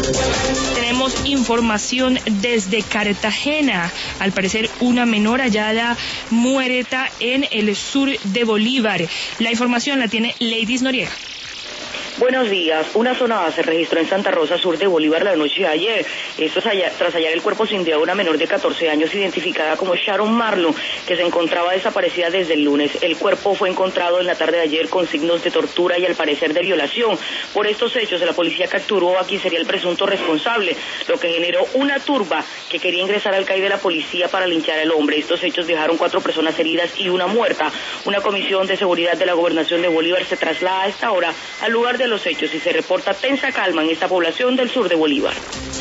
Tenemos información desde Cartagena. Al parecer, una menor hallada muerta en el sur de Bolívar. La información la tiene Ladies Noriega. Buenos días. Una sonada se registró en Santa Rosa, sur de Bolívar, la noche de ayer. Esto tras hallar el cuerpo sin vida de una menor de 14 años identificada como Sharon Marlowe, que se encontraba desaparecida desde el lunes. El cuerpo fue encontrado en la tarde de ayer con signos de tortura y al parecer de violación. Por estos hechos, la policía capturó a quien sería el presunto responsable, lo que generó una turba que quería ingresar al CAI de la policía para linchar al hombre. Estos hechos dejaron 4 personas heridas y una muerta. Una comisión de seguridad de la Gobernación de Bolívar se traslada a esta hora al lugar de los hechos y se reporta tensa calma en esta población del sur de Bolívar.